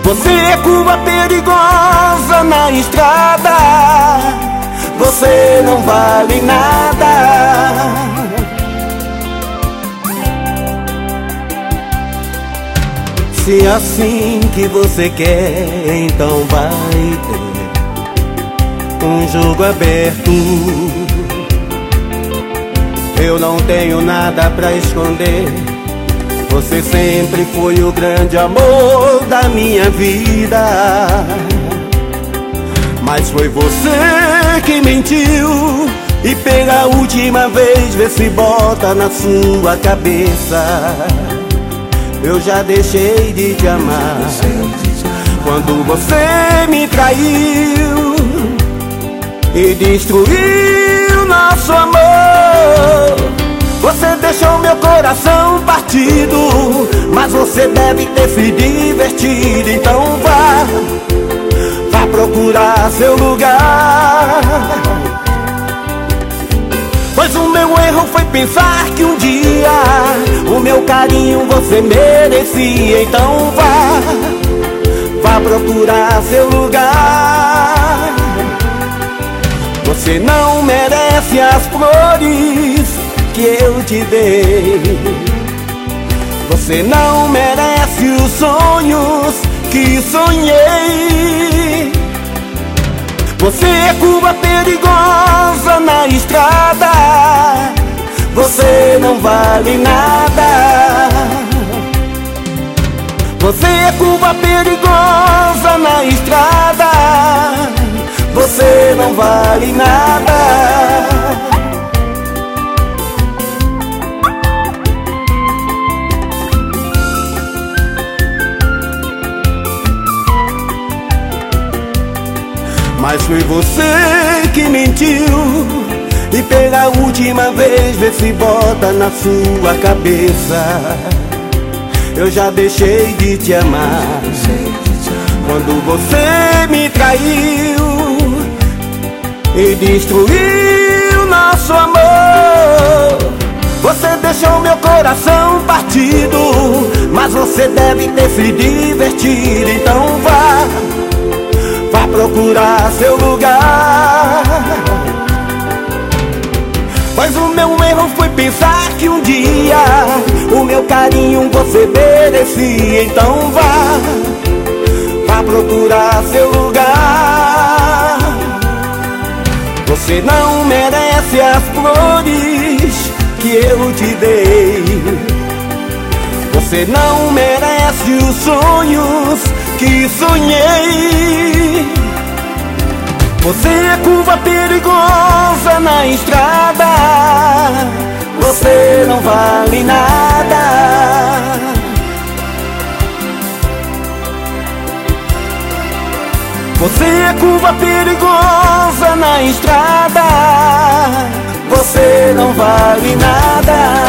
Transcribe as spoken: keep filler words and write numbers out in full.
Você é curva perigosa na estrada, você não vale nada. Se é assim que você quer, então vai ter um jogo aberto. Eu não tenho nada pra esconder, você sempre foi o grande amor da minha vida. Mas foi você que mentiu, e pela última vez vê se bota na sua cabeça: eu já deixei de te amar. Quando você me traiu e destruiu nosso amor, você deixou meu coração partido. Mas você deve ter se divertido, então vá, vá procurar seu lugar. Pois o meu erro foi pensar que um dia o meu carinho você merecia. Então vá, vá procurar seu lugar. Você não merece as flores que eu te dei, você não merece os sonhos que sonhei. Você é curva perigosa na estrada, você não vale nada. Você é curva perigosa na estrada, você não vale nada. Mas foi você que mentiu, e pela última vez vê se bota na sua cabeça: eu já deixei de te amar. Quando você me traiu e destruiu nosso amor, você deixou meu coração partido. Mas você deve ter se divertido, então vá, vá procurar seu lugar. Pois o meu erro foi pensar que um dia o meu carinho você merecia. Então vá, vá procurar seu lugar. Você não merece as flores que eu te dei, você não merece os sonhos que sonhei. Você é curva perigosa na estrada, você não vale nada. Você é curva perigosa na estrada, você não vale nada.